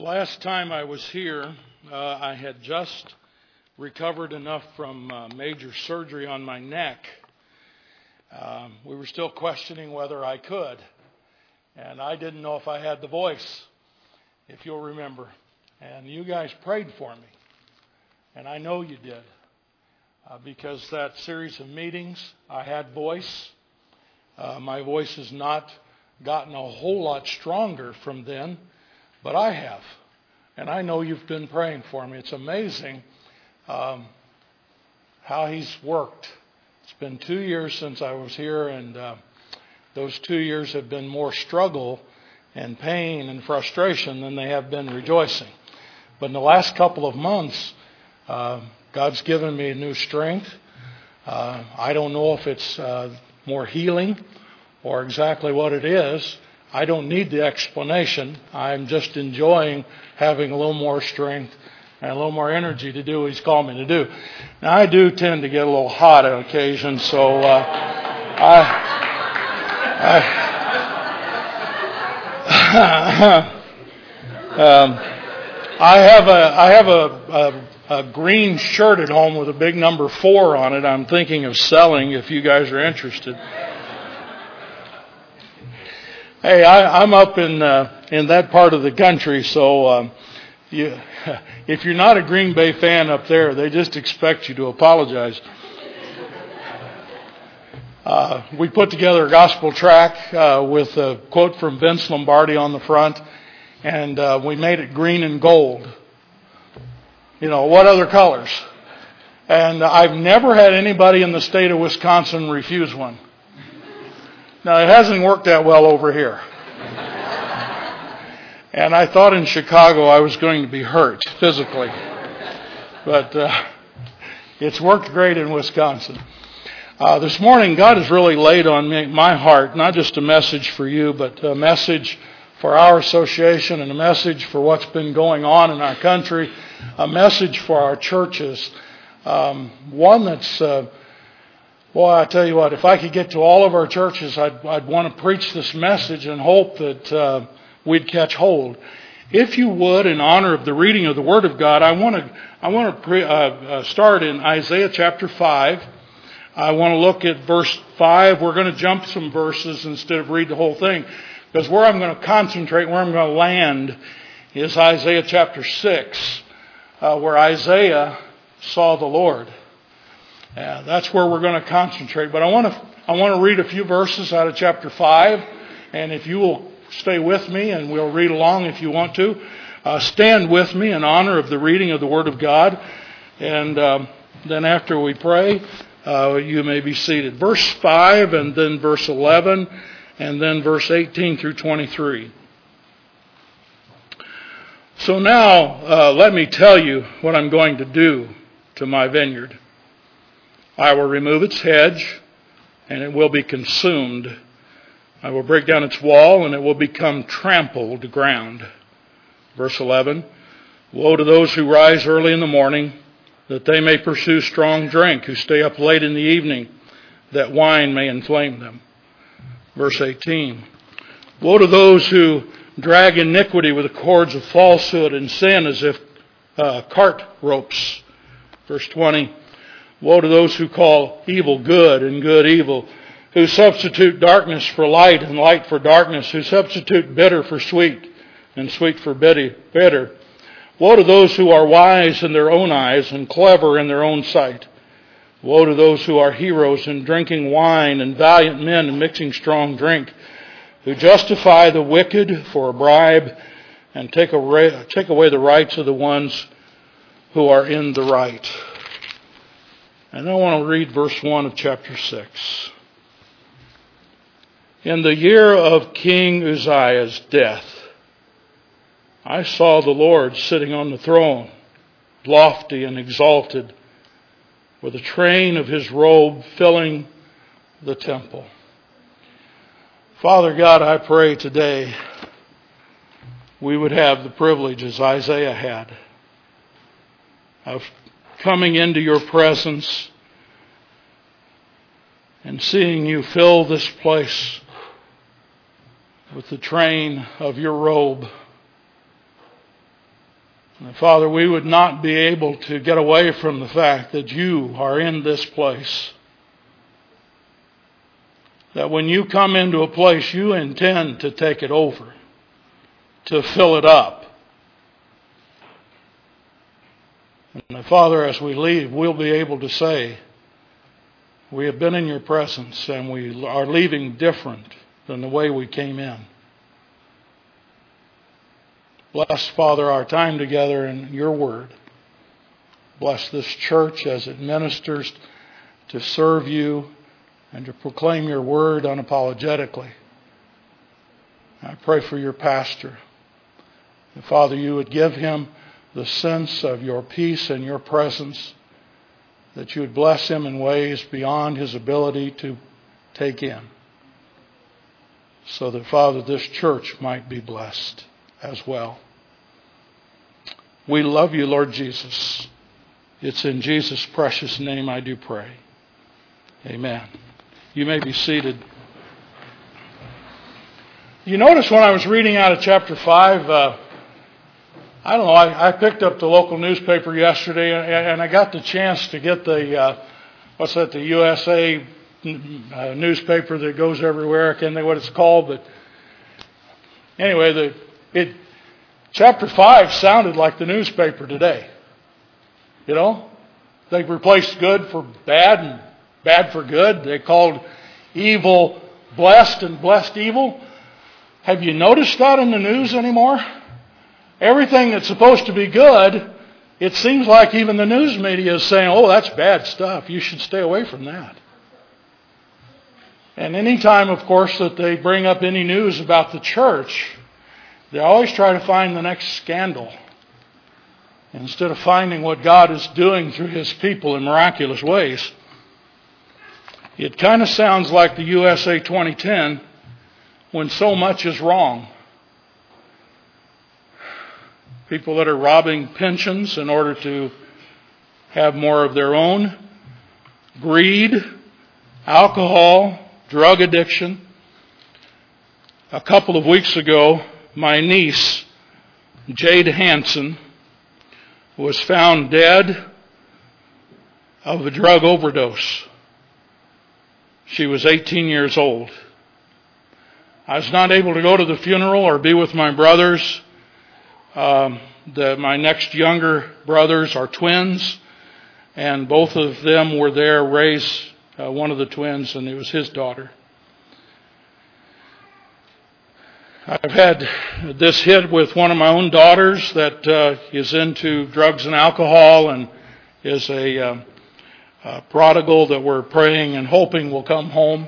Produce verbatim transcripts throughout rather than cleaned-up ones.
Last time I was here, uh, I had just recovered enough from uh, major surgery on my neck. Um, we were still questioning whether I could, and I didn't know if I had the voice, if you'll remember. And you guys prayed for me, and I know you did, uh, because that series of meetings, I had voice. Uh, my voice has not gotten a whole lot stronger from then, but I have. And I know you've been praying for me. It's amazing um, how He's worked. It's been two years since I was here, and uh, those two years have been more struggle and pain and frustration than they have been rejoicing. But in the last couple of months, uh, God's given me a new strength. Uh, I don't know if it's uh, more healing or exactly what it is. I don't need the explanation. I'm just enjoying having a little more strength and a little more energy to do what He's called me to do. Now, I do tend to get a little hot on occasion, so uh, I, I, um, I have a I have a, a, a green shirt at home with a big number four on it. I'm thinking of selling if you guys are interested. Hey, I, I'm up in uh, in that part of the country, so um, you, if you're not a Green Bay fan up there, they just expect you to apologize. Uh, we put together a gospel tract uh, with a quote from Vince Lombardi on the front, and uh, we made it green and gold. You know, what other colors? And I've never had anybody in the state of Wisconsin refuse one. Now, it hasn't worked that well over here. And I thought in Chicago I was going to be hurt physically. But uh, it's worked great in Wisconsin. Uh, this morning, God has really laid on me, my heart, not just a message for you, but a message for our association and a message for what's been going on in our country, a message for our churches, um, one that's... Uh, Boy, I tell you what, if I could get to all of our churches, I'd, I'd want to preach this message and hope that uh, we'd catch hold. If you would, in honor of the reading of the Word of God, I want to I want to pre, uh, uh, start in Isaiah chapter five. I want to look at verse five. We're going to jump some verses instead of read the whole thing, because where I'm going to concentrate, where I'm going to land, is Isaiah chapter six, uh, where Isaiah saw the Lord. Yeah, that's where we're going to concentrate. But I want to I want to read a few verses out of chapter five, and if you will stay with me, and we'll read along if you want to, uh, stand with me in honor of the reading of the Word of God, and um, then after we pray, uh, you may be seated. Verse five, and then verse eleven, and then verse eighteen through twenty-three. So now, uh, let me tell you what I'm going to do to my vineyard. I will remove its hedge, and it will be consumed. I will break down its wall, and it will become trampled ground. Verse eleven, woe to those who rise early in the morning, that they may pursue strong drink, who stay up late in the evening, that wine may inflame them. Verse eighteen, woe to those who drag iniquity with the cords of falsehood and sin as if uh, cart ropes. Verse twenty, woe to those who call evil good and good evil, who substitute darkness for light and light for darkness, who substitute bitter for sweet and sweet for bitter. Woe to those who are wise in their own eyes and clever in their own sight. Woe to those who are heroes in drinking wine and valiant men in mixing strong drink, who justify the wicked for a bribe and take away, take away the rights of the ones who are in the right. And I want to read verse one of chapter six. In the year of King Uzziah's death, I saw the Lord sitting on the throne, lofty and exalted, with the train of His robe filling the temple. Father God, I pray today we would have the privilege, as Isaiah had, of coming into your presence and seeing you fill this place with the train of your robe. And Father, we would not be able to get away from the fact that you are in this place. That when you come into a place, you intend to take it over, to fill it up. And Father, as we leave, we'll be able to say, we have been in your presence and we are leaving different than the way we came in. Bless, Father, our time together in your word. Bless this church as it ministers to serve you and to proclaim your word unapologetically. I pray for your pastor. And Father, you would give him the sense of your peace and your presence, that you would bless him in ways beyond his ability to take in, so that, Father, this church might be blessed as well. We love you, Lord Jesus. It's in Jesus' precious name I do pray. Amen. You may be seated. You notice when I was reading out of chapter five, uh, I don't know, I, I picked up the local newspaper yesterday and, and I got the chance to get the, uh, what's that, the U S A uh, newspaper that goes everywhere. I can't think what it's called, but anyway, the it chapter five sounded like the newspaper today. You know, they replaced good for bad and bad for good. They called evil blessed and blessed evil. Have you noticed that in the news anymore? Everything that's supposed to be good, it seems like even the news media is saying, oh, that's bad stuff. You should stay away from that. And any time, of course, that they bring up any news about the church, they always try to find the next scandal, instead of finding what God is doing through his people in miraculous ways. It kind of sounds like the U S A twenty ten when so much is wrong. People that are robbing pensions in order to have more of their own, greed, alcohol, drug addiction. A couple of weeks ago, my niece, Jade Hanson, was found dead of a drug overdose. She was eighteen years old. I was not able to go to the funeral or be with my brothers. Um, the, my next younger brothers are twins, and both of them were there. Ray's uh, one of the twins, and it was his daughter. I've had this hit with one of my own daughters that uh, is into drugs and alcohol and is a, uh, a prodigal that we're praying and hoping will come home.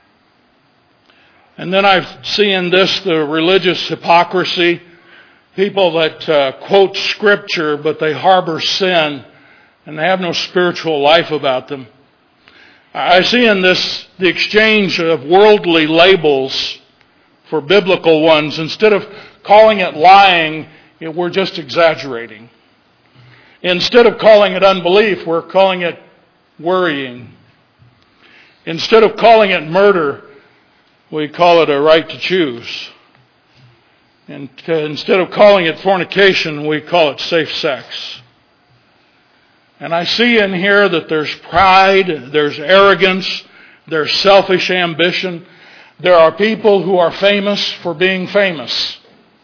And then I've seen this, the religious hypocrisy. People that uh, quote Scripture, but they harbor sin, and they have no spiritual life about them. I see in this the exchange of worldly labels for biblical ones. Instead of calling it lying, we're just exaggerating. Instead of calling it unbelief, we're calling it worrying. Instead of calling it murder, we call it a right to choose. And instead of calling it fornication, we call it safe sex. And I see in here that there's pride, there's arrogance, there's selfish ambition. There are people who are famous for being famous.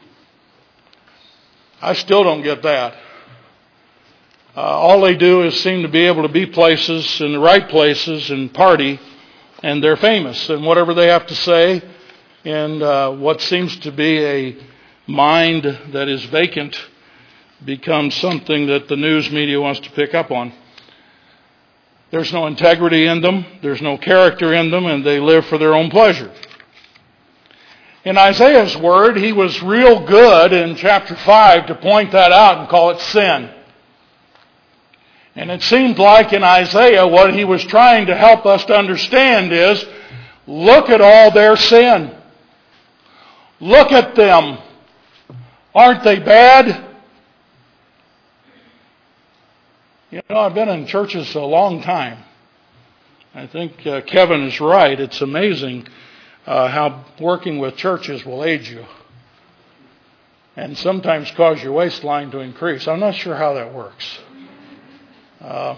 I still don't get that. Uh, all they do is seem to be able to be places, in the right places, and party, and they're famous. And whatever they have to say, and uh, what seems to be a mind that is vacant becomes something that the news media wants to pick up on. There's no integrity in them, there's no character in them, and they live for their own pleasure. In Isaiah's word, he was real good in chapter five to point that out and call it sin. And it seemed like in Isaiah what he was trying to help us to understand is, look at all their sin. Look at them. Aren't they bad? You know, I've been in churches a long time. I think uh, Kevin is right. It's amazing uh, how working with churches will age you. and sometimes cause your waistline to increase. I'm not sure how that works. Um,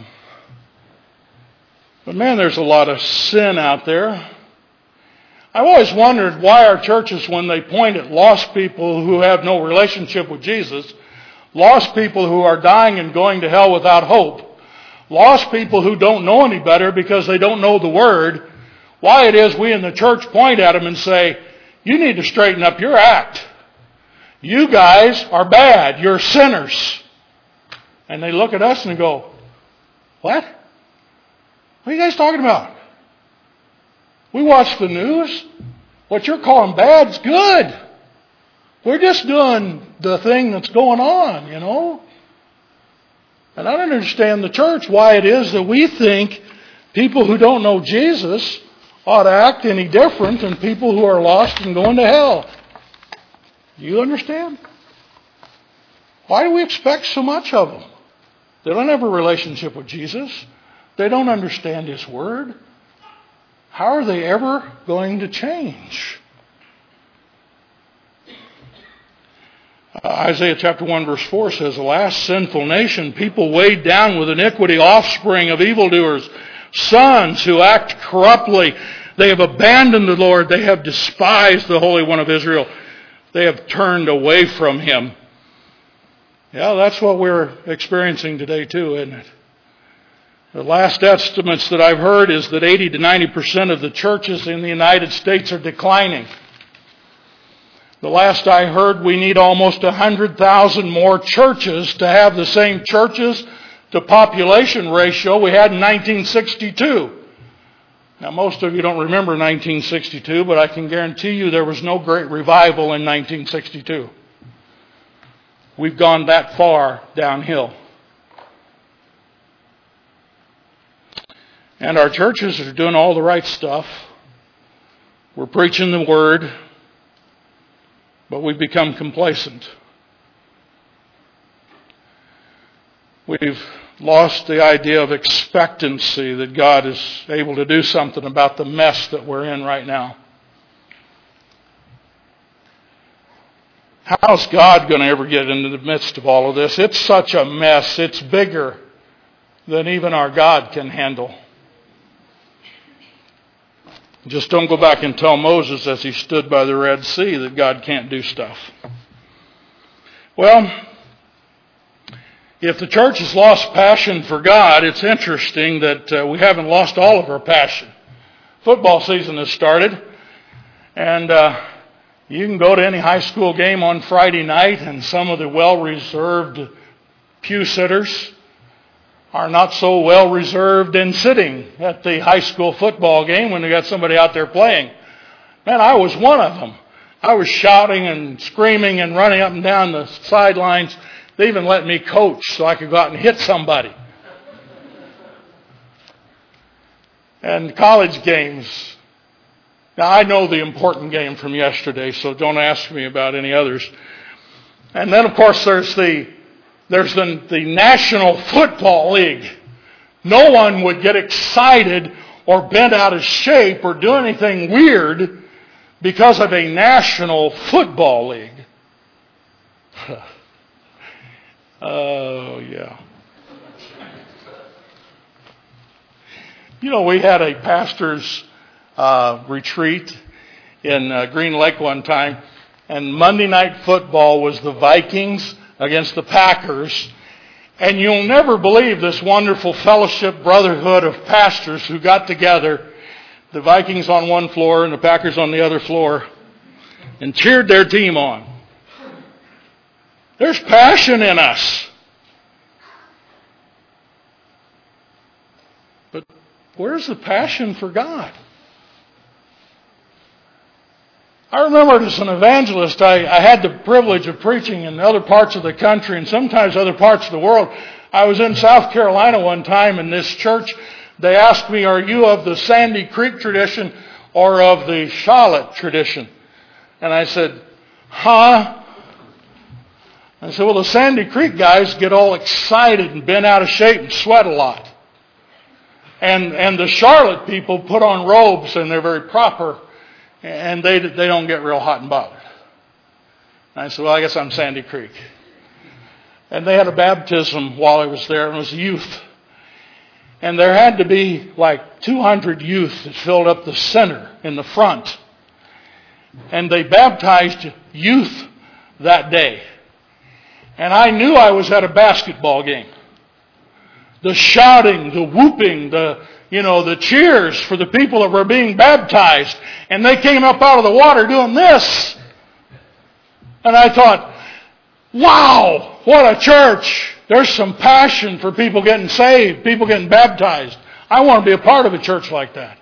but man, there's a lot of sin out there. I've always wondered why our churches, when they point at lost people who have no relationship with Jesus, lost people who are dying and going to hell without hope, lost people who don't know any better because they don't know the Word, why it is we in the church point at them and say, you need to straighten up your act. You guys are bad. You're sinners. And they look at us and go, what? What are you guys talking about? We watch the news. What you're calling bad's good. We're just doing the thing that's going on, you know. And I don't understand the church why it is that we think people who don't know Jesus ought to act any different than people who are lost and going to hell. Do you understand? Why do we expect so much of them? They don't have a relationship with Jesus. They don't understand His Word. How are they ever going to change? Uh, Isaiah chapter one verse four says, alas, sinful nation, people weighed down with iniquity, offspring of evildoers, sons who act corruptly. They have abandoned the Lord. They have despised the Holy One of Israel. They have turned away from Him. Yeah, that's what we're experiencing today too, isn't it? The last estimates that I've heard is that eighty to ninety percent of the churches in the United States are declining. The last I heard, we need almost one hundred thousand more churches to have the same churches to population ratio we had in nineteen sixty-two. Now, most of you don't remember nineteen sixty-two, but I can guarantee you there was no great revival in nineteen sixty-two. We've gone that far downhill. And our churches are doing all the right stuff. We're preaching the Word, but we've become complacent. We've lost the idea of expectancy that God is able to do something about the mess that we're in right now. How's God going to ever get into the midst of all of this? It's such a mess. It's bigger than even our God can handle. Just don't go back and tell Moses as he stood by the Red Sea that God can't do stuff. Well, if the church has lost passion for God, it's interesting that uh, we haven't lost all of our passion. Football season has started, and uh, you can go to any high school game on Friday night, and some of the well-reserved pew sitters are not so well reserved in sitting at the high school football game when they got somebody out there playing. Man, I was one of them. I was shouting and screaming and running up and down the sidelines. They even let me coach so I could go out and hit somebody. And college games. Now, I know the important game from yesterday, so don't ask me about any others. And then, of course, there's the There's the, the National Football League. No one would get excited or bent out of shape or do anything weird because of a National Football League. Oh, yeah. You know, we had a pastor's uh, retreat in uh, Green Lake one time, and Monday Night Football was the Vikings against the Packers. And you'll never believe this wonderful fellowship brotherhood of pastors who got together, the Vikings on one floor and the Packers on the other floor, and cheered their team on. There's passion in us. But where's the passion for God? I remember as an evangelist, I, I had the privilege of preaching in other parts of the country and sometimes other parts of the world. I was in South Carolina one time in this church. They asked me, are you of the Sandy Creek tradition or of the Charlotte tradition? And I said, huh? I said, well, the Sandy Creek guys get all excited and bent out of shape and sweat a lot. And, and the Charlotte people put on robes and they're very proper. And they they don't get real hot and bothered. And I said, well, I guess I'm Sandy Creek. And they had a baptism while I was there, and it was youth. And there had to be like two hundred youth that filled up the center in the front. And they baptized youth that day. And I knew I was at a basketball game. The shouting, the whooping, the, you know, the cheers for the people that were being baptized. And they came up out of the water doing this. And I thought, wow, what a church. There's some passion for people getting saved, people getting baptized. I want to be a part of a church like that.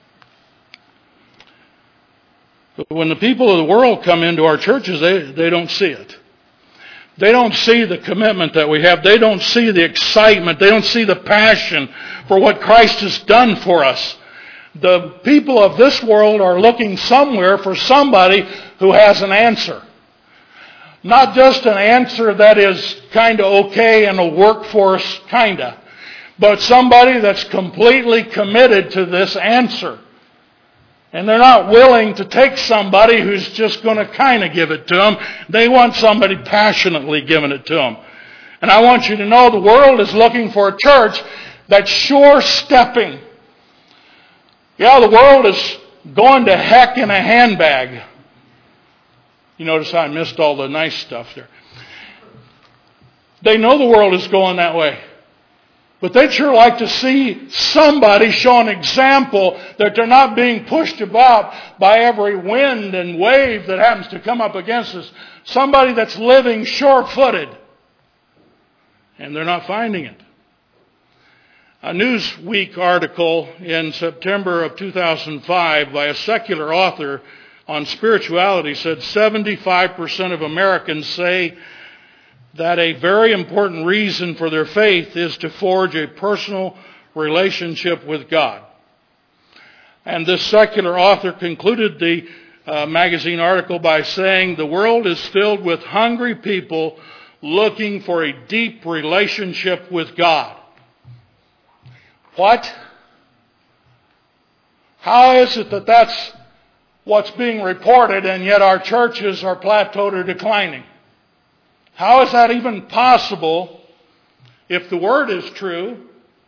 But when the people of the world come into our churches, they, they don't see it. They don't see the commitment that we have. They don't see the excitement. They don't see the passion for what Christ has done for us. The people of this world are looking somewhere for somebody who has an answer. Not just an answer that is kind of okay and will work for us, kind of, but somebody that's completely committed to this answer. And they're not willing to take somebody who's just going to kind of give it to them. They want somebody passionately giving it to them. And I want you to know the world is looking for a church that's sure-stepping. Yeah, the world is going to heck in a handbag. You notice how I missed all the nice stuff there. They know the world is going that way. But they'd sure like to see somebody show an example that they're not being pushed about by every wind and wave that happens to come up against us. Somebody that's living sure-footed. And they're not finding it. A Newsweek article in September of two thousand five by a secular author on spirituality said seventy-five percent of Americans say that a very important reason for their faith is to forge a personal relationship with God. And this secular author concluded the uh, magazine article by saying, the world is filled with hungry people looking for a deep relationship with God. What? How is it that that's what's being reported and yet our churches are plateaued or declining? How is that even possible if the Word is true?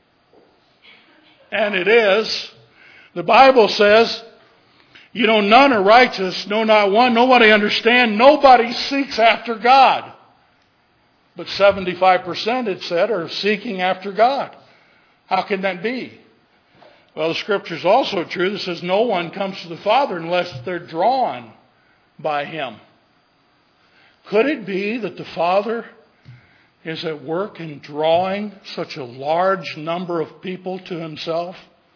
And it is. The Bible says, you know, none are righteous, no, not one. Nobody understands. Nobody seeks after God. But seventy-five percent, it said, are seeking after God. How can that be? Well, the Scripture is also true. That says no one comes to the Father unless they're drawn by Him. Could it be that the Father is at work in drawing such a large number of people to Himself?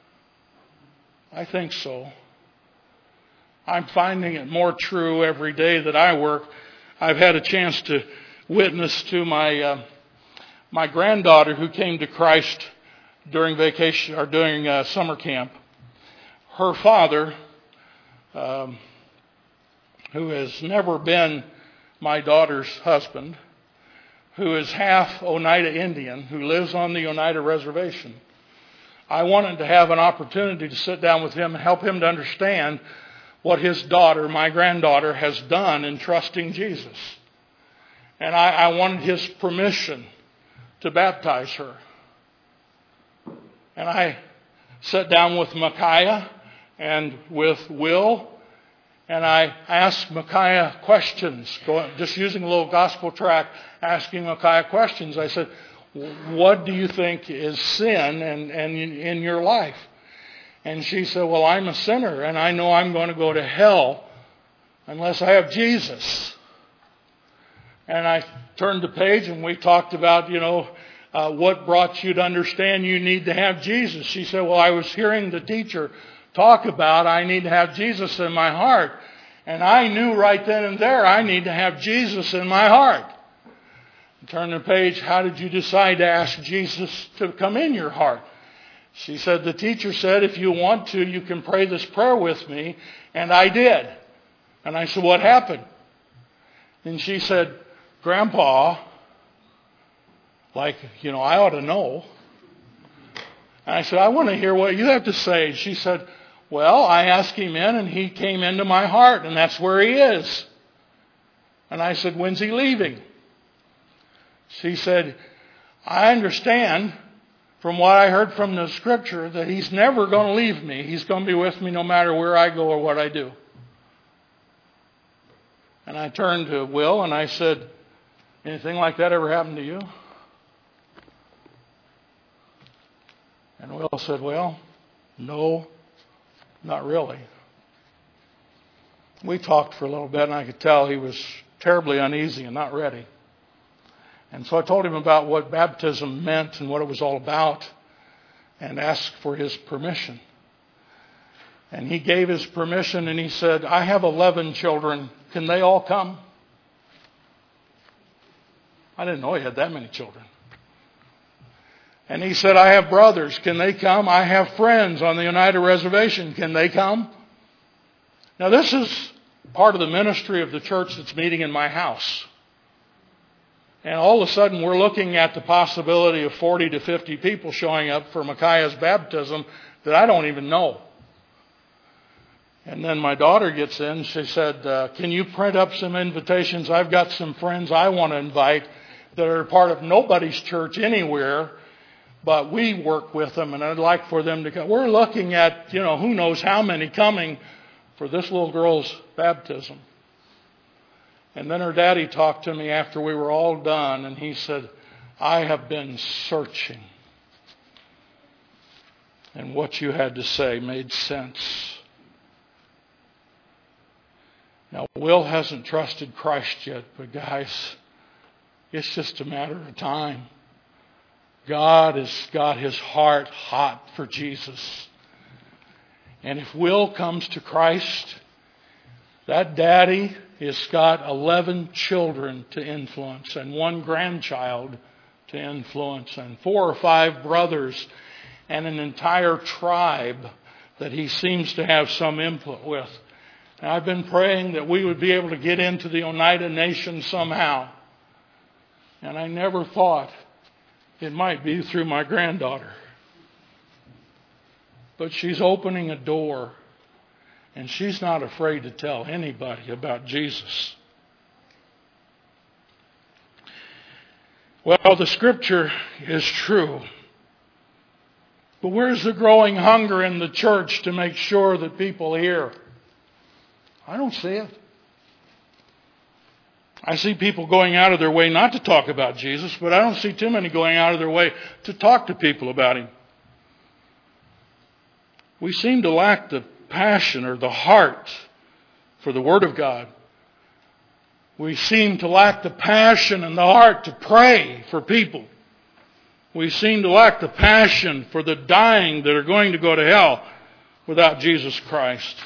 I think so. I'm finding it more true every day that I work. I've had a chance to witness to my uh, my granddaughter who came to Christ during vacation or during uh, summer camp. Her father, um, who has never been my daughter's husband, who is half Oneida Indian, who lives on the Oneida Reservation. I wanted to have an opportunity to sit down with him and help him to understand what his daughter, my granddaughter, has done in trusting Jesus. And I, I wanted his permission to baptize her. And I sat down with Micaiah and with Will, and I asked Micaiah questions, just using a little gospel tract, asking Micaiah questions. I said, what do you think is sin and, and in your life? And she said, well, I'm a sinner, and I know I'm going to go to hell unless I have Jesus. And I turned the page, and we talked about, you know, uh, what brought you to understand you need to have Jesus. She said, well, I was hearing the teacher talk about I need to have Jesus in my heart. And I knew right then and there I need to have Jesus in my heart. Turn the page, how did you decide to ask Jesus to come in your heart? She said, the teacher said, if you want to, you can pray this prayer with me. And I did. And I said, what happened? And she said, Grandpa, like, you know, I ought to know. And I said, I want to hear what you have to say. She said, well, I asked him in and he came into my heart and that's where he is. And I said, when's he leaving? She said, I understand from what I heard from the scripture that he's never going to leave me. He's going to be with me no matter where I go or what I do. And I turned to Will and I said, anything like that ever happened to you? And Will said, well, no, not really. We talked for a little bit and I could tell he was terribly uneasy and not ready. And so I told him about what baptism meant and what it was all about and asked for his permission. And he gave his permission and he said, I have eleven children. Can they all come? I didn't know he had that many children. And he said, I have brothers. Can they come? I have friends on the Oneida Reservation. Can they come? Now this is part of the ministry of the church that's meeting in my house. And all of a sudden we're looking at the possibility of forty to fifty people showing up for Micaiah's baptism that I don't even know. And then my daughter gets in. She said, uh, can you print up some invitations? I've got some friends I want to invite that are part of nobody's church anywhere, but we work with them and I'd like for them to come. We're looking at, you know, who knows how many coming for this little girl's baptism. And then her daddy talked to me after we were all done and he said, I have been searching. And what you had to say made sense. Now, Will hasn't trusted Christ yet, but guys, it's just a matter of time. God has got his heart hot for Jesus. And if Will comes to Christ, that daddy has got eleven children to influence and one grandchild to influence and four or five brothers and an entire tribe that he seems to have some input with. And I've been praying that we would be able to get into the Oneida Nation somehow. And I never thought it might be through my granddaughter. But she's opening a door. And she's not afraid to tell anybody about Jesus. Well, the scripture is true. But where's the growing hunger in the church to make sure that people hear? I don't see it. I see people going out of their way not to talk about Jesus, but I don't see too many going out of their way to talk to people about him. We seem to lack the passion or the heart for the Word of God. We seem to lack the passion and the heart to pray for people. We seem to lack the passion for the dying that are going to go to hell without Jesus Christ.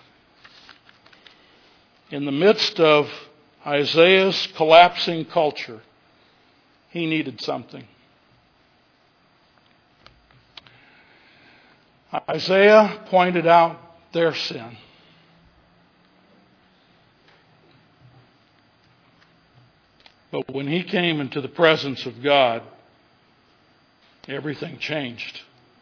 In the midst of Isaiah's collapsing culture, he needed something. Isaiah pointed out their sin. But when he came into the presence of God, everything changed.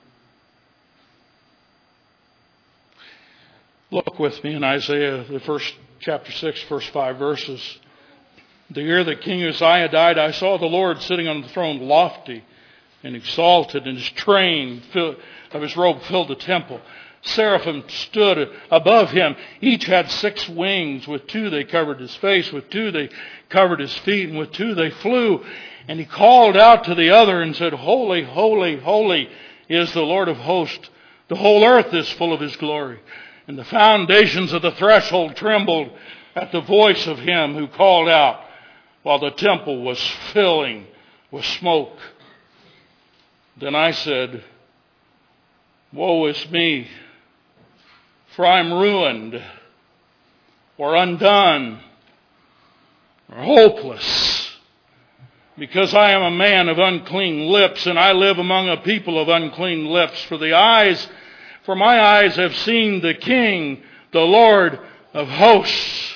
Look with me in Isaiah, the first chapter six, first five verses. The year that King Uzziah died, I saw the Lord sitting on the throne, lofty and exalted, and his train of his robe filled the temple. Seraphim stood above him. Each had six wings. With two they covered his face. With two they covered his feet. And with two they flew. And he called out to the other and said, Holy, holy, holy is the Lord of hosts. The whole earth is full of his glory. And the foundations of the threshold trembled at the voice of him who called out, while the temple was filling with smoke. Then I said, Woe is me, for I am ruined, or undone, or hopeless, because I am a man of unclean lips, and I live among a people of unclean lips. For the eyes, for my eyes have seen the King, the Lord of hosts.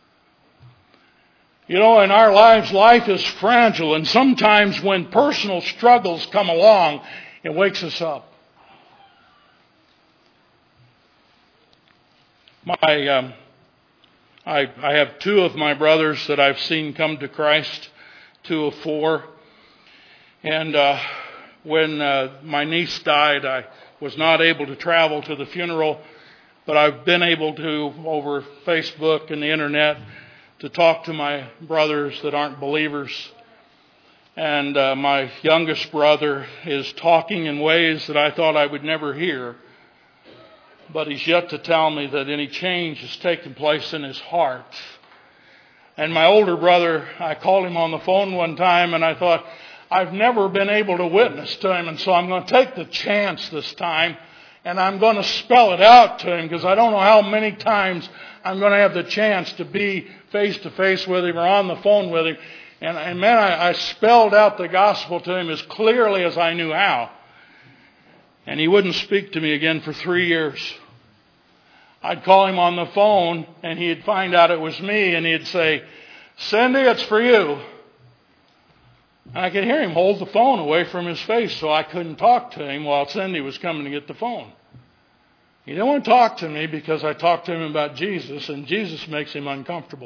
You know, in our lives, life is fragile, and sometimes when personal struggles come along, it wakes us up. My um, I, I have two of my brothers that I've seen come to Christ, two of four. And uh, when uh, my niece died, I was not able to travel to the funeral, but I've been able to, over Facebook and the internet, to talk to my brothers that aren't believers. And uh, my youngest brother is talking in ways that I thought I would never hear. But he's yet to tell me that any change has taken place in his heart. And my older brother, I called him on the phone one time and I thought, I've never been able to witness to him, and so I'm going to take the chance this time and I'm going to spell it out to him, because I don't know how many times I'm going to have the chance to be face to face with him or on the phone with him. And, and man, I, I spelled out the gospel to him as clearly as I knew how. And he wouldn't speak to me again for three years. I'd call him on the phone and he'd find out it was me and he'd say, Cindy, it's for you. And I could hear him hold the phone away from his face so I couldn't talk to him while Cindy was coming to get the phone. He didn't want to talk to me because I talked to him about Jesus, and Jesus makes him uncomfortable.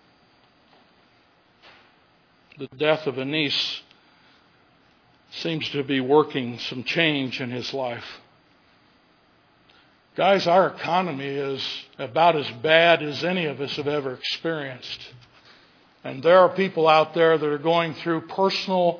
The death of a niece seems to be working some change in his life. Guys, our economy is about as bad as any of us have ever experienced. And there are people out there that are going through personal,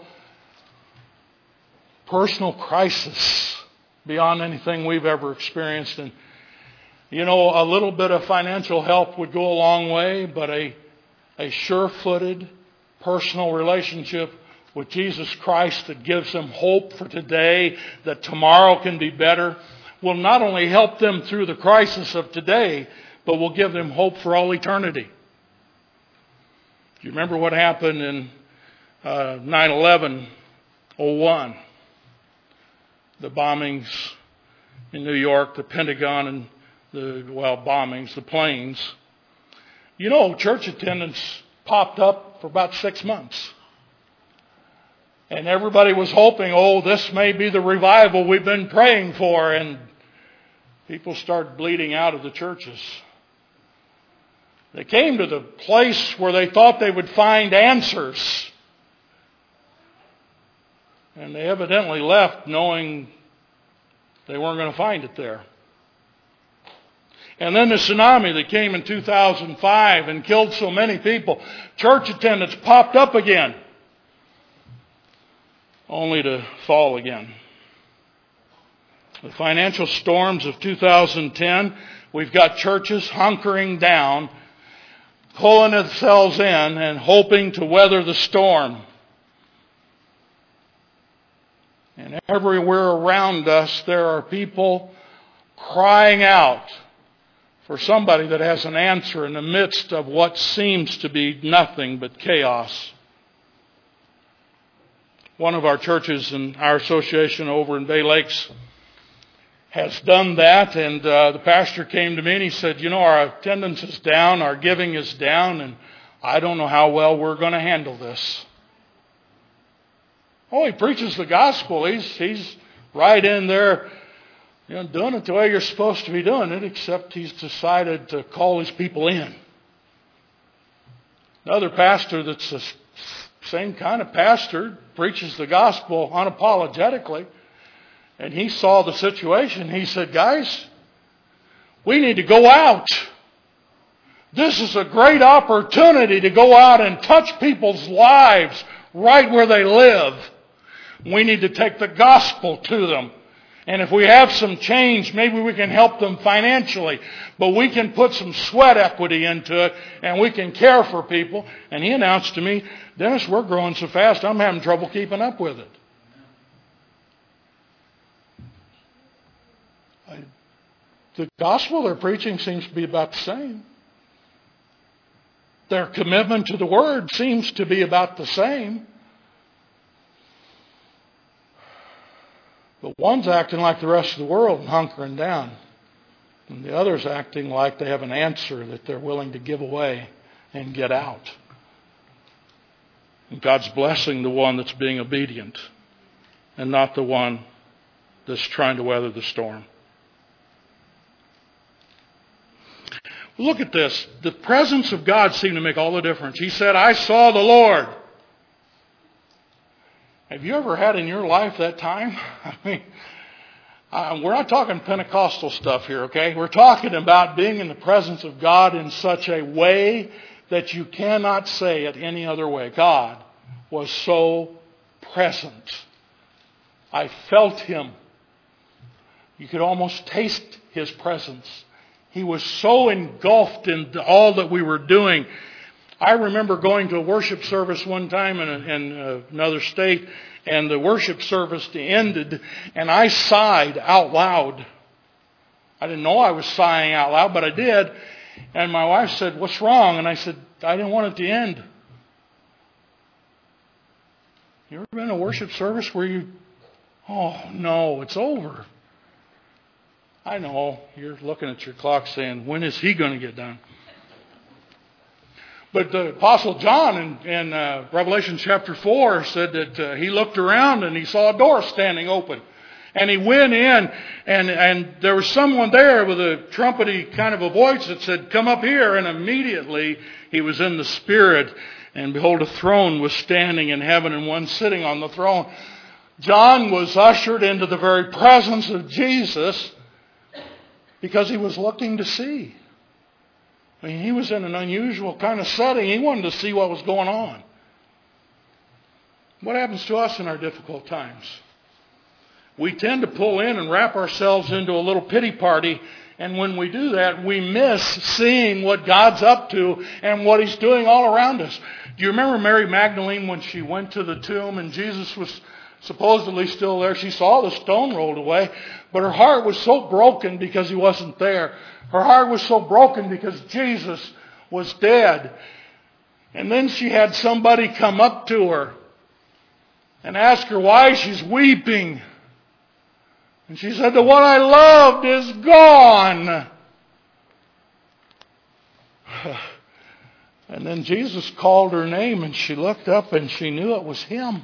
personal crisis beyond anything we've ever experienced. And, you know, a little bit of financial help would go a long way, but a, a sure-footed, personal relationship with Jesus Christ that gives them hope for today, that tomorrow can be better, will not only help them through the crisis of today, but will give them hope for all eternity. Do you remember what happened in uh, nine eleven oh one? The bombings in New York, the Pentagon, and the, well, bombings, the planes. You know, church attendance popped up for about six months. And everybody was hoping, oh, this may be the revival we've been praying for. And people started bleeding out of the churches. They came to the place where they thought they would find answers. And they evidently left knowing they weren't going to find it there. And then the tsunami that came in two thousand five and killed so many people, church attendance popped up again, only to fall again. The financial storms of two thousand ten, we've got churches hunkering down, pulling themselves in and hoping to weather the storm. And everywhere around us, there are people crying out for somebody that has an answer in the midst of what seems to be nothing but chaos. One of our churches in our association over in Bay Lakes has done that, and uh, the pastor came to me and he said, you know, our attendance is down, our giving is down, and I don't know how well we're going to handle this. Oh, he preaches the gospel. He's he's right in there, you know, doing it the way you're supposed to be doing it, except he's decided to call his people in. Another pastor that's the same kind of pastor preaches the gospel unapologetically. And he saw the situation. He said, guys, we need to go out. This is a great opportunity to go out and touch people's lives right where they live. We need to take the gospel to them. And if we have some change, maybe we can help them financially. But we can put some sweat equity into it, and we can care for people. And he announced to me, Dennis, we're growing so fast, I'm having trouble keeping up with it. I, the gospel they're preaching seems to be about the same. Their commitment to the word seems to be about the same. But one's acting like the rest of the world and hunkering down. And the other's acting like they have an answer that they're willing to give away and get out. And God's blessing the one that's being obedient and not the one that's trying to weather the storm. Look at this. The presence of God seemed to make all the difference. He said, I saw the Lord. Have you ever had in your life that time? I mean, uh, we're not talking Pentecostal stuff here, okay? We're talking about being in the presence of God in such a way that you cannot say it any other way. God was so present. I felt Him. You could almost taste His presence. He was so engulfed in all that we were doing. I remember going to a worship service one time in, a, in another state, and the worship service ended, and I sighed out loud. I didn't know I was sighing out loud, but I did. And my wife said, what's wrong? And I said, I didn't want it to end. You ever been in a worship service where you, oh no, it's over? I know, you're looking at your clock saying, when is he going to get done? But the Apostle John in, in uh, Revelation chapter four said that uh, he looked around and he saw a door standing open. And he went in and, and there was someone there with a trumpety kind of a voice that said, come up here. And immediately he was in the Spirit. And behold, a throne was standing in heaven and one sitting on the throne. John was ushered into the very presence of Jesus because he was looking to see. I mean, he was in an unusual kind of setting. He wanted to see what was going on. What happens to us in our difficult times? We tend to pull in and wrap ourselves into a little pity party. And when we do that, we miss seeing what God's up to and what He's doing all around us. Do you remember Mary Magdalene when she went to the tomb and Jesus was supposedly still there? She saw the stone rolled away, but her heart was so broken because He wasn't there. Her heart was so broken because Jesus was dead. And then she had somebody come up to her and ask her why she's weeping. And she said, the one I loved is gone. And then Jesus called her name and she looked up and she knew it was Him.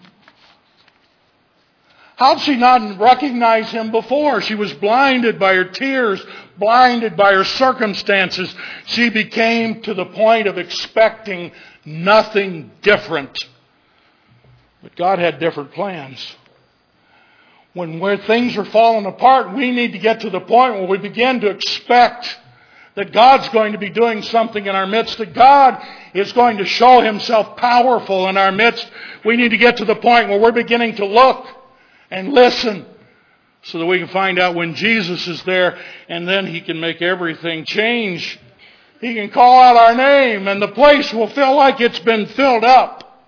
How'd she not recognize Him before? She was blinded by her tears, blinded by her circumstances. She became to the point of expecting nothing different. But God had different plans. When where things are falling apart, we need to get to the point where we begin to expect that God's going to be doing something in our midst, that God is going to show Himself powerful in our midst. We need to get to the point where we're beginning to look and listen so that we can find out when Jesus is there, and then He can make everything change. He can call out our name and the place will feel like it's been filled up.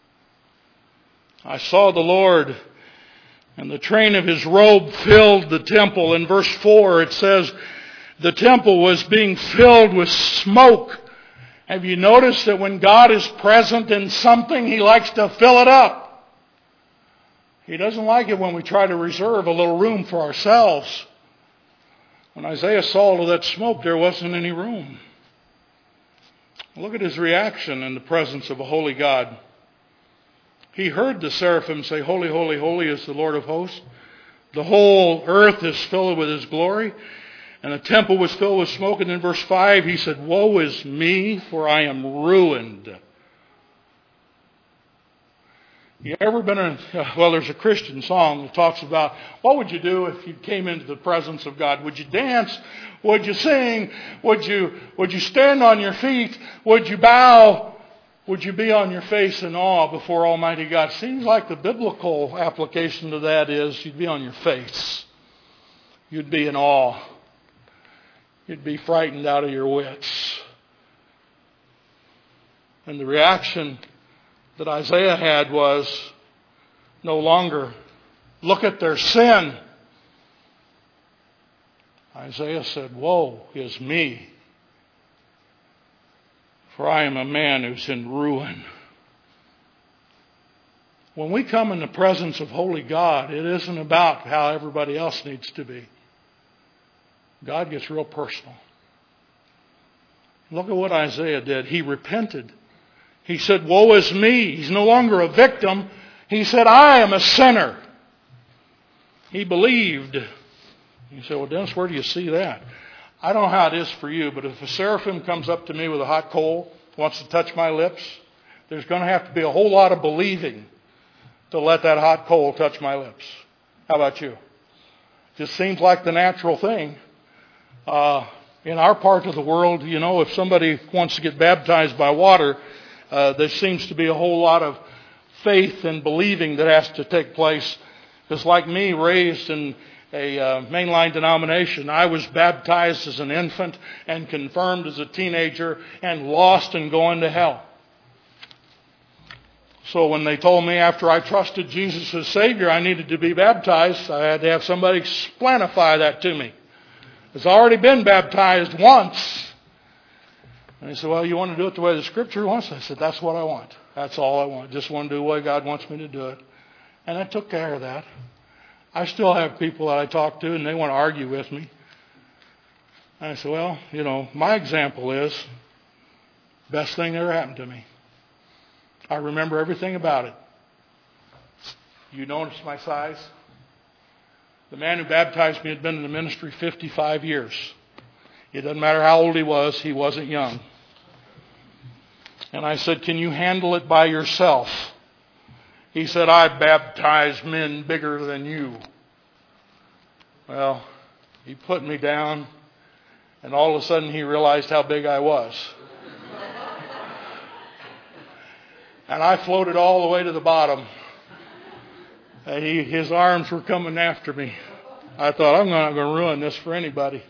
I saw the Lord, and the train of His robe filled the temple. In verse four it says, the temple was being filled with smoke. Have you noticed that when God is present in something, He likes to fill it up? He doesn't like it when we try to reserve a little room for ourselves. When Isaiah saw all of that smoke, there wasn't any room. Look at his reaction in the presence of a holy God. He heard the seraphim say, holy, holy, holy is the Lord of hosts. The whole earth is filled with His glory. And the temple was filled with smoke. And in verse five, he said, woe is me, for I am ruined. You ever been in, well, there's a Christian song that talks about, what would you do if you came into the presence of God? Would you dance? Would you sing? Would you, would you stand on your feet? Would you bow? Would you be on your face in awe before Almighty God? Seems like the biblical application to that is you'd be on your face. You'd be in awe. You'd be frightened out of your wits. And the reaction that Isaiah had was no longer, look at their sin. Isaiah said, woe is me, for I am a man who's in ruin. When we come in the presence of holy God, it isn't about how everybody else needs to be. God gets real personal. Look at what Isaiah did. He repented. He said, woe is me. He's no longer a victim. He said, I am a sinner. He believed. You say, well, Dennis, where do you see that? I don't know how it is for you, but if a seraphim comes up to me with a hot coal, wants to touch my lips, there's going to have to be a whole lot of believing to let that hot coal touch my lips. How about you? Just seems like the natural thing. Uh, in our part of the world, you know, if somebody wants to get baptized by water, uh, there seems to be a whole lot of faith and believing that has to take place. Just like me, raised in a uh, mainline denomination, I was baptized as an infant and confirmed as a teenager and lost and going to hell. So when they told me after I trusted Jesus as Savior I needed to be baptized, I had to have somebody explanify that to me. It's already been baptized once. And he said, well, you want to do it the way the Scripture wants? I said, that's what I want. That's all I want. Just want to do the way God wants me to do it. And I took care of that. I still have people that I talk to and they want to argue with me. And I said, well, you know, my example is best thing that ever happened to me. I remember everything about it. You notice my size? The man who baptized me had been in the ministry fifty-five years. It doesn't matter how old he was, he wasn't young. And I said, can you handle it by yourself? He said, I baptize men bigger than you. Well, he put me down, and all of a sudden he realized how big I was. And I floated all the way to the bottom. And he, his arms were coming after me. I thought, I'm not going to ruin this for anybody.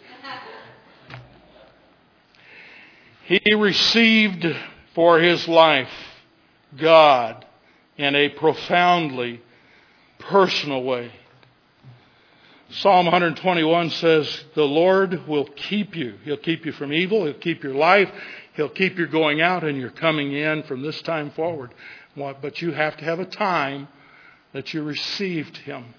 He received for his life God in a profoundly personal way. Psalm one twenty-one says, the Lord will keep you. He'll keep you from evil. He'll keep your life. He'll keep your going out and your coming in from this time forward. But you have to have a time that you received Him.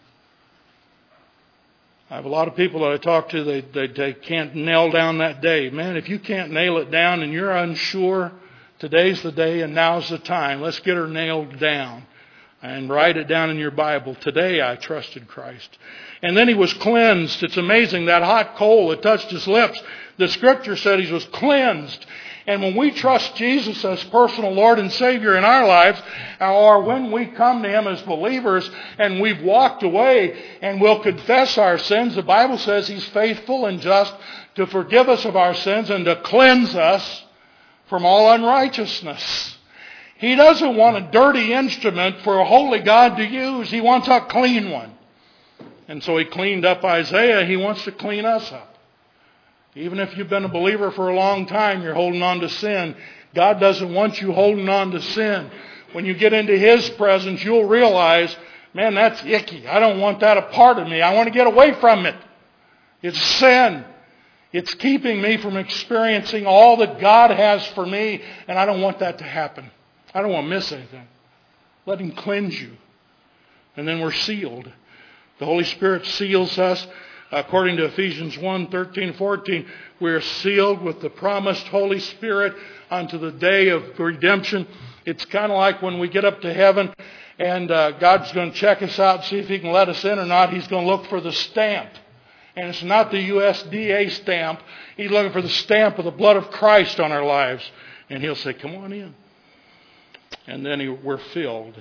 I have a lot of people that I talk to, they, they, they can't nail down that day. Man, if you can't nail it down and you're unsure, today's the day and now's the time. Let's get her nailed down and write it down in your Bible. Today I trusted Christ. And then he was cleansed. It's amazing, that hot coal that touched his lips. The Scripture said he was cleansed. And when we trust Jesus as personal Lord and Savior in our lives, or when we come to Him as believers and we've walked away and we'll confess our sins, the Bible says He's faithful and just to forgive us of our sins and to cleanse us from all unrighteousness. He doesn't want a dirty instrument for a holy God to use. He wants a clean one. And so He cleaned up Isaiah. He wants to clean us up. Even if you've been a believer for a long time, you're holding on to sin. God doesn't want you holding on to sin. When you get into His presence, you'll realize, man, that's icky. I don't want that a part of me. I want to get away from it. It's sin. It's keeping me from experiencing all that God has for me, and I don't want that to happen. I don't want to miss anything. Let Him cleanse you. And then we're sealed. The Holy Spirit seals us. According to Ephesians one, thirteen, fourteen, we are sealed with the promised Holy Spirit unto the day of redemption. It's kind of like when we get up to heaven and uh, God's going to check us out, see if He can let us in or not. He's going to look for the stamp. And it's not the U S D A stamp. He's looking for the stamp of the blood of Christ on our lives. And He'll say, come on in. And then he, we're filled.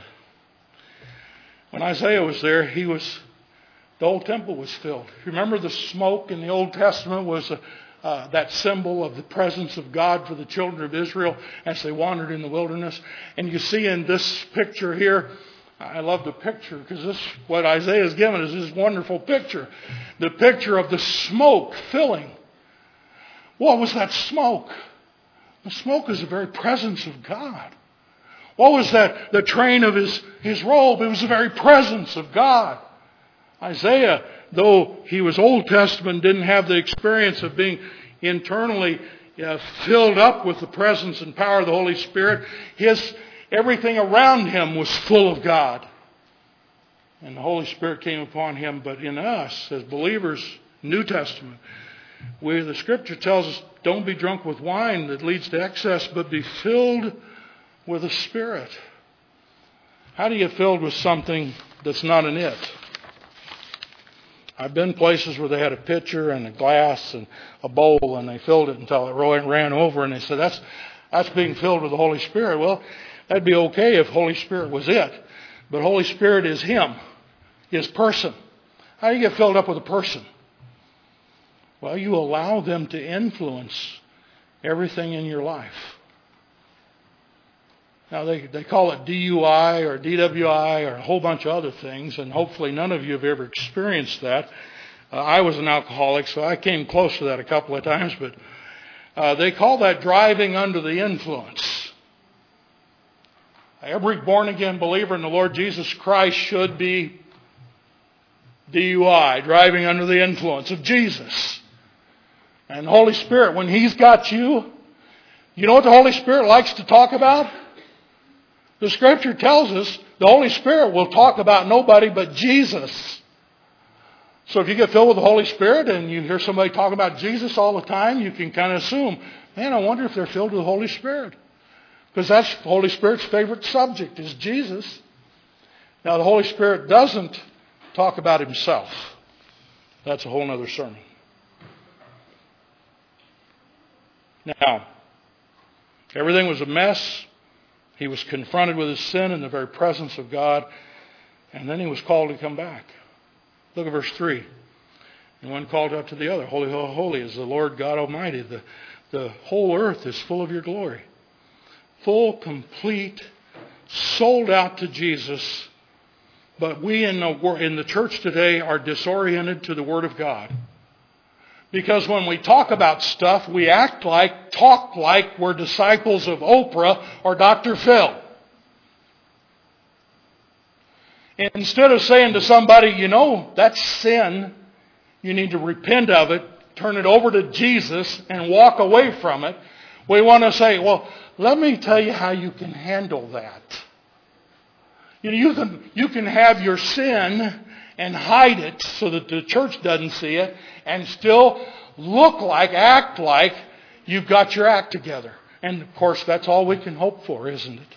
When Isaiah was there, he was... the old temple was filled. Remember the smoke in the Old Testament was a, uh, that symbol of the presence of God for the children of Israel as they wandered in the wilderness. And you see in this picture here, I love the picture because this, what Isaiah has given is this wonderful picture. The picture of the smoke filling. What was that smoke? The smoke is the very presence of God. What was that? The train of his, his robe. It was the very presence of God. Isaiah, though he was Old Testament, didn't have the experience of being internally uh, filled up with the presence and power of the Holy Spirit. His everything around him was full of God. And the Holy Spirit came upon him. But in us, as believers, New Testament, we, the Scripture tells us, don't be drunk with wine that leads to excess, but be filled with the Spirit. How do you get filled with something that's not an it? I've been places where they had a pitcher and a glass and a bowl, and they filled it until it ran over, and they said, that's that's being filled with the Holy Spirit. Well, that'd be okay if Holy Spirit was it. But Holy Spirit is Him, His person. How do you get filled up with a person? Well, you allow them to influence everything in your life. Now, they, they call it D U I or D W I or a whole bunch of other things, and hopefully none of you have ever experienced that. Uh, I was an alcoholic, so I came close to that a couple of times, but uh, they call that driving under the influence. Every born-again believer in the Lord Jesus Christ should be D U I, driving under the influence of Jesus. And the Holy Spirit, when He's got you, you know what the Holy Spirit likes to talk about? The Scripture tells us the Holy Spirit will talk about nobody but Jesus. So if you get filled with the Holy Spirit and you hear somebody talk about Jesus all the time, you can kind of assume, man, I wonder if they're filled with the Holy Spirit. Because that's the Holy Spirit's favorite subject is Jesus. Now the Holy Spirit doesn't talk about Himself. That's a whole other sermon. Now, everything was a mess. He was confronted with his sin in the very presence of God, and then he was called to come back. Look at verse three. And one called out to the other, Holy, holy, holy is the Lord God Almighty. The, the whole earth is full of your glory. Full, complete, sold out to Jesus. But we in the, in the church today are disoriented to the Word of God. Because when we talk about stuff, we act like, talk like we're disciples of Oprah or Doctor Phil. And instead of saying to somebody, you know, that's sin, you need to repent of it, turn it over to Jesus, and walk away from it, we want to say, well, let me tell you how you can handle that. You know, you can, you can have your sin and hide it so that the church doesn't see it, and still look like, act like you've got your act together. And of course, that's all we can hope for, isn't it?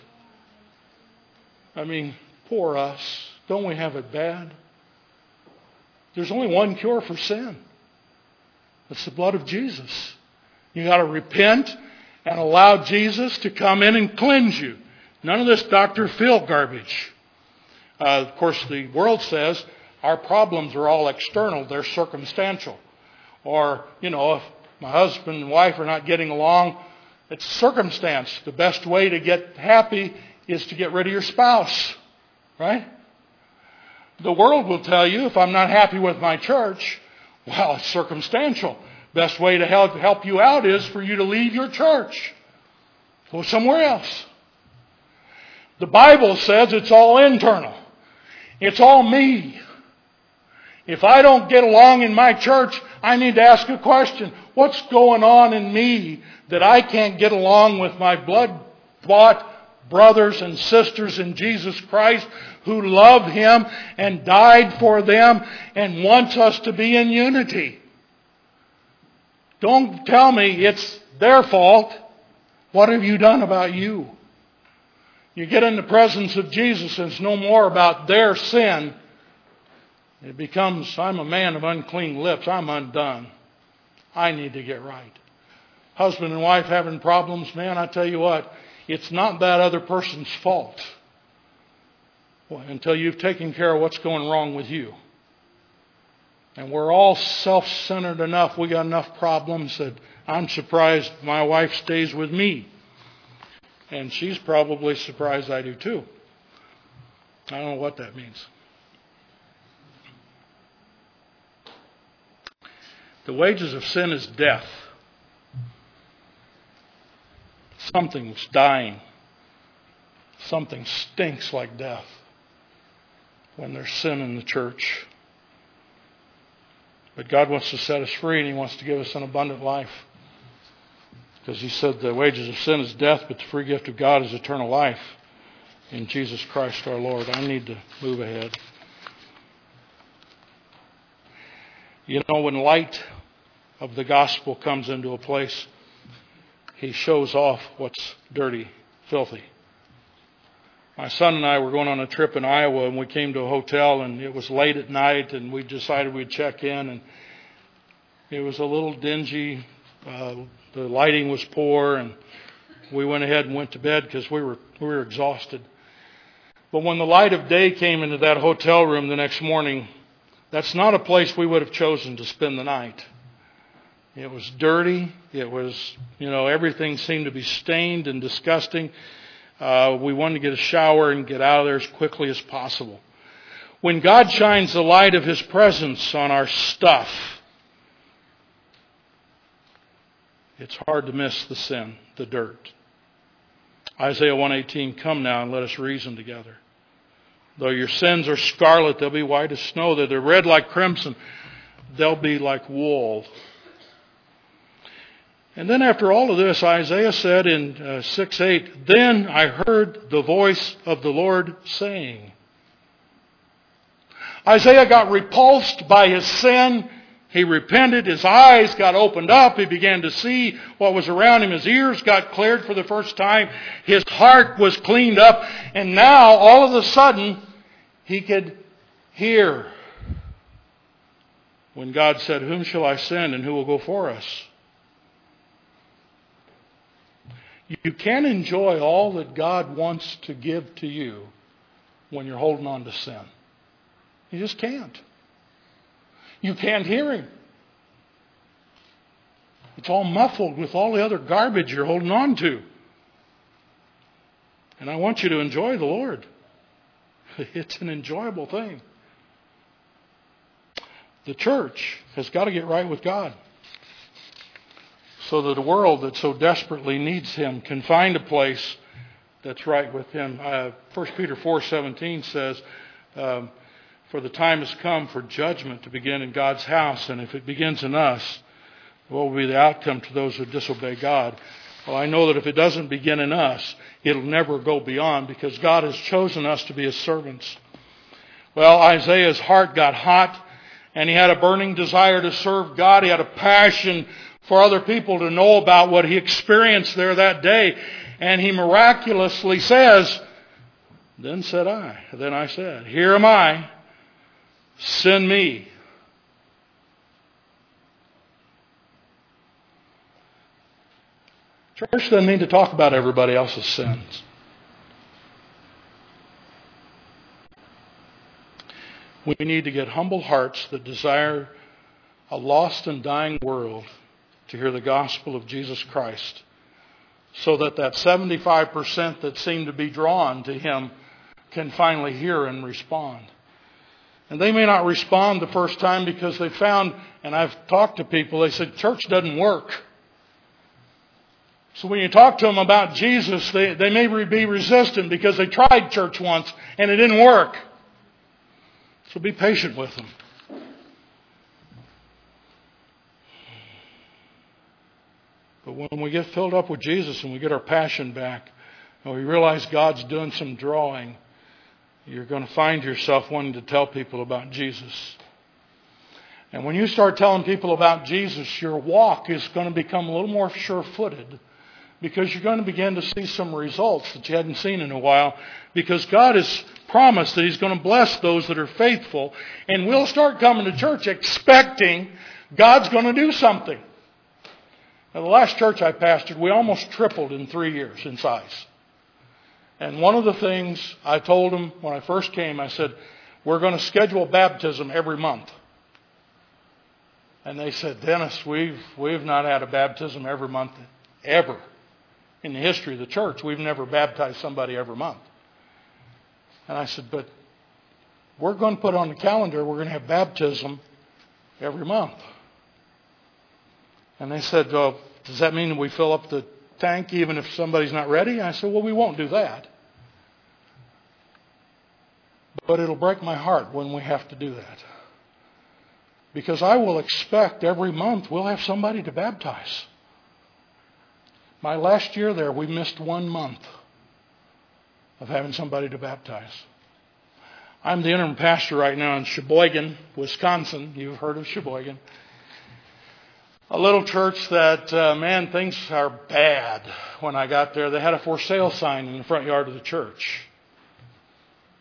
I mean, poor us. Don't we have it bad? There's only one cure for sin. It's the blood of Jesus. You got to repent and allow Jesus to come in and cleanse you. None of this Doctor Phil garbage. Uh, of course, the world says our problems are all external. They're circumstantial. Or, you know, if my husband and wife are not getting along, it's circumstance. The best way to get happy is to get rid of your spouse. Right? The world will tell you, if I'm not happy with my church, well, it's circumstantial. Best way to help, help you out is for you to leave your church. Go somewhere else. The Bible says it's all internal. It's all me. If I don't get along in my church, I need to ask a question. What's going on in me that I can't get along with my blood-bought brothers and sisters in Jesus Christ who love Him and died for them and wants us to be in unity? Don't tell me it's their fault. What have you done about you? You get in the presence of Jesus and it's no more about their sin. It becomes, I'm a man of unclean lips. I'm undone. I need to get right. Husband and wife having problems, man, I tell you what, it's not that other person's fault. Well, until you've taken care of what's going wrong with you. And we're all self-centered enough. We got enough problems that I'm surprised my wife stays with me. And she's probably surprised I do too. I don't know what that means. The wages of sin is death. Something's dying. Something stinks like death when there's sin in the church. But God wants to set us free, and He wants to give us an abundant life. Because He said the wages of sin is death, but the free gift of God is eternal life in Jesus Christ our Lord. I need to move ahead. You know, when light of the gospel comes into a place, He shows off what's dirty, filthy. My son and I were going on a trip in Iowa, and we came to a hotel, and it was late at night, and we decided we'd check in, and it was a little dingy. Uh, the lighting was poor, and we went ahead and went to bed because we were we were exhausted. But when the light of day came into that hotel room the next morning, that's not a place we would have chosen to spend the night. It was dirty. It was, you know, everything seemed to be stained and disgusting. Uh, we wanted to get a shower and get out of there as quickly as possible. When God shines the light of His presence on our stuff, it's hard to miss the sin, the dirt. Isaiah one eighteen, come now and let us reason together. Though your sins are scarlet, they'll be white as snow. Though they're red like crimson, they'll be like wool. And then after all of this, Isaiah said in uh, six eight, then I heard the voice of the Lord saying. Isaiah got repulsed by his sin. He repented. His eyes got opened up. He began to see what was around him. His ears got cleared for the first time. His heart was cleaned up. And now, all of a sudden, he could hear when God said, whom shall I send and who will go for us? You can't enjoy all that God wants to give to you when you're holding on to sin. You just can't. You can't hear Him. It's all muffled with all the other garbage you're holding on to. And I want you to enjoy the Lord. It's an enjoyable thing. The church has got to get right with God, so that a world that so desperately needs Him can find a place that's right with Him. Uh, First Peter four seventeen says, um, for the time has come for judgment to begin in God's house, and if it begins in us, what will be the outcome to those who disobey God? Well, I know that if it doesn't begin in us, it'll never go beyond, because God has chosen us to be His servants. Well, Isaiah's heart got hot, and he had a burning desire to serve God. He had a passion for other people to know about what he experienced there that day. And he miraculously says, then said I, then I said, here am I, send me. Church doesn't need to talk about everybody else's sins. We need to get humble hearts that desire a lost and dying world to hear the gospel of Jesus Christ, so that that seventy-five percent that seem to be drawn to Him can finally hear and respond. And they may not respond the first time because they found, and I've talked to people, they said, church doesn't work. So when you talk to them about Jesus, they, they may be resistant because they tried church once and it didn't work. So be patient with them. But when we get filled up with Jesus and we get our passion back, and we realize God's doing some drawing, you're going to find yourself wanting to tell people about Jesus. And when you start telling people about Jesus, your walk is going to become a little more sure-footed, because you're going to begin to see some results that you hadn't seen in a while, because God has promised that He's going to bless those that are faithful, and we'll start coming to church expecting God's going to do something. Now, the last church I pastored, we almost tripled in three years in size. And one of the things I told them when I first came, I said, we're going to schedule baptism every month. And they said, Dennis, we've, we've not had a baptism every month ever. In the history of the church, we've never baptized somebody every month. And I said, but we're going to put on the calendar, we're going to have baptism every month. And they said, well, does that mean we fill up the tank even if somebody's not ready? I said, well, we won't do that. But it'll break my heart when we have to do that. Because I will expect every month we'll have somebody to baptize. My last year there, we missed one month of having somebody to baptize. I'm the interim pastor right now in Sheboygan, Wisconsin. You've heard of Sheboygan. A little church that, uh, man, things are bad. When I got there, they had a for sale sign in the front yard of the church.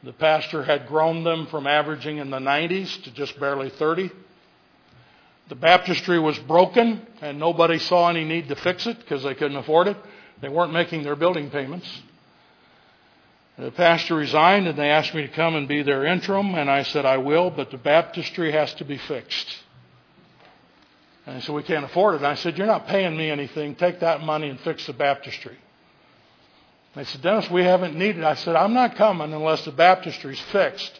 The pastor had grown them from averaging in the nineties to just barely thirty. The baptistry was broken, and nobody saw any need to fix it because they couldn't afford it. They weren't making their building payments. The pastor resigned, and they asked me to come and be their interim, and I said, I will, but the baptistry has to be fixed. And they said, we can't afford it. And I said, you're not paying me anything. Take that money and fix the baptistry. They said, Dennis, we haven't needed it. I said, I'm not coming unless the baptistry's fixed.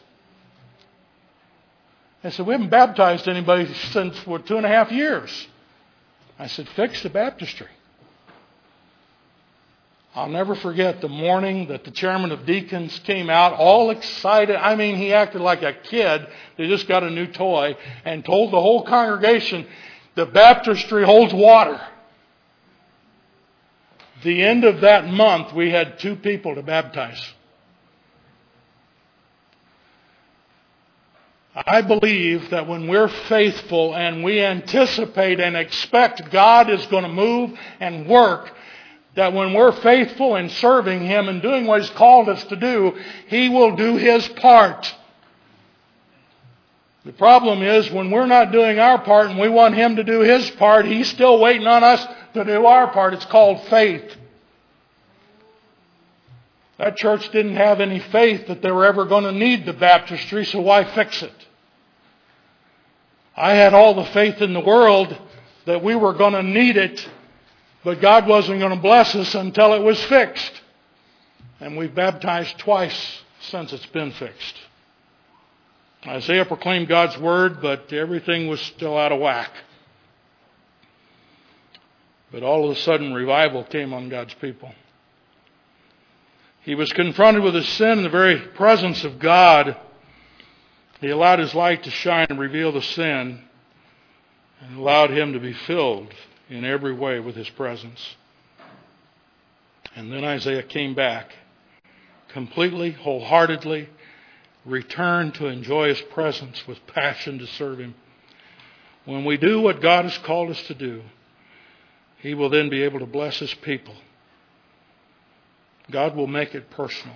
They said, we haven't baptized anybody since for two and a half years. I said, fix the baptistry. I'll never forget the morning that the chairman of deacons came out all excited. I mean, he acted like a kid that just got a new toy and told the whole congregation, the baptistry holds water. The end of that month, we had two people to baptize. I believe that when we're faithful and we anticipate and expect God is going to move and work, that when we're faithful in serving Him and doing what He's called us to do, He will do His part. The problem is when we're not doing our part and we want Him to do His part, He's still waiting on us to do our part. It's called faith. That church didn't have any faith that they were ever going to need the baptistry, so why fix it? I had all the faith in the world that we were going to need it, but God wasn't going to bless us until it was fixed. And we've baptized twice since it's been fixed. Isaiah proclaimed God's word, but everything was still out of whack. But all of a sudden, revival came on God's people. He was confronted with his sin in the very presence of God. He allowed his light to shine and reveal the sin, and allowed him to be filled in every way with His presence. And then Isaiah came back completely, wholeheartedly, returned to enjoy His presence with passion to serve Him. When we do what God has called us to do, He will then be able to bless His people. God will make it personal.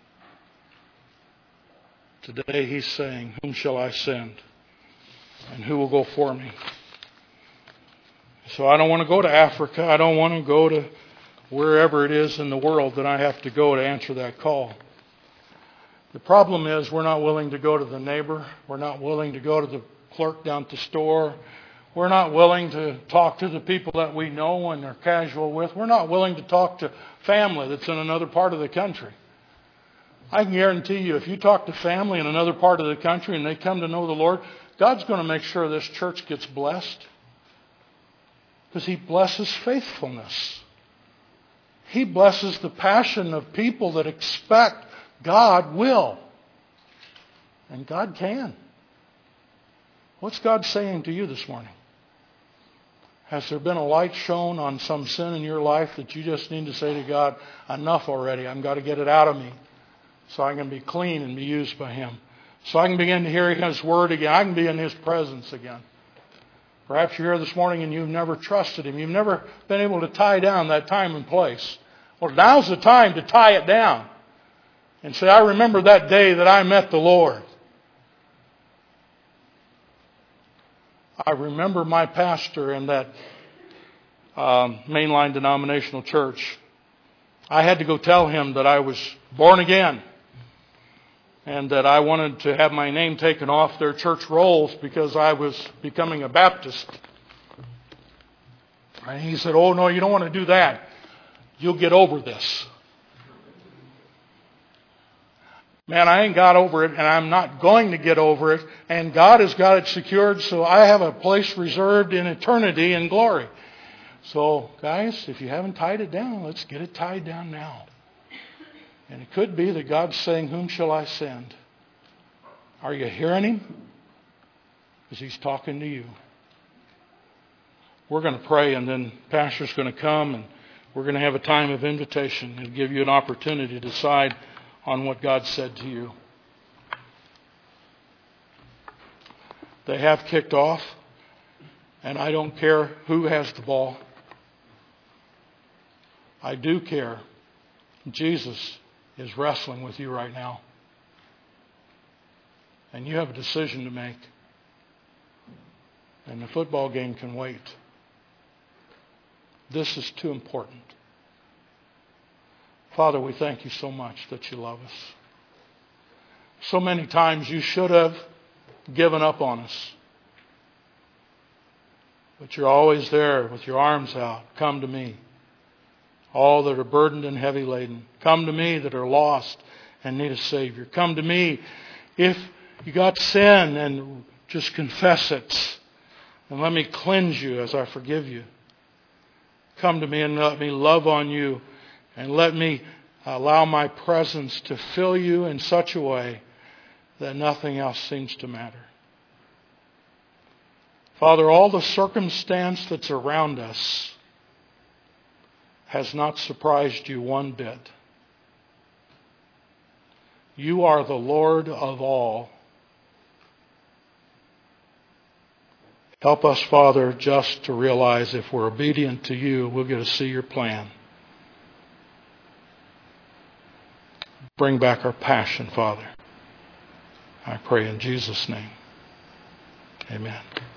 Today He's saying, whom shall I send? And who will go for me? So I don't want to go to Africa. I don't want to go to wherever it is in the world that I have to go to answer that call. The problem is we're not willing to go to the neighbor. We're not willing to go to the clerk down at the store. We're not willing to talk to the people that we know and are casual with. We're not willing to talk to family that's in another part of the country. I can guarantee you, if you talk to family in another part of the country and they come to know the Lord, God's going to make sure this church gets blessed. Because He blesses faithfulness. He blesses the passion of people that expect God will. And God can. What's God saying to you this morning? Has there been a light shown on some sin in your life that you just need to say to God, enough already, I've got to get it out of me so I can be clean and be used by Him. So I can begin to hear His word again. I can be in His presence again. Perhaps you're here this morning and you've never trusted Him. You've never been able to tie down that time and place. Well, now's the time to tie it down and say, I remember that day that I met the Lord. I remember my pastor in that um, mainline denominational church. I had to go tell him that I was born again and that I wanted to have my name taken off their church rolls because I was becoming a Baptist. And he said, oh, no, you don't want to do that. You'll get over this. Man, I ain't got over it, and I'm not going to get over it. And God has got it secured, so I have a place reserved in eternity in glory. So, guys, if you haven't tied it down, let's get it tied down now. And it could be that God's saying, whom shall I send? Are you hearing Him? Because He's talking to you. We're going to pray, and then Pastor's going to come, and we're going to have a time of invitation and give you an opportunity to decide on what God said to you. They have kicked off, and I don't care who has the ball. I do care. Jesus is wrestling with you right now. And you have a decision to make. And the football game can wait. This is too important. Father, we thank you so much that you love us. So many times you should have given up on us. But you're always there with your arms out. Come to me, all that are burdened and heavy laden. Come to me that are lost and need a Savior. Come to me if you got sin, and just confess it. And let me cleanse you as I forgive you. Come to me and let me love on you. And let me allow my presence to fill you in such a way that nothing else seems to matter. Father, all the circumstance that's around us has not surprised you one bit. You are the Lord of all. Help us, Father, just to realize if we're obedient to you, we'll get to see your plan. Bring back our passion, Father. I pray in Jesus' name. Amen.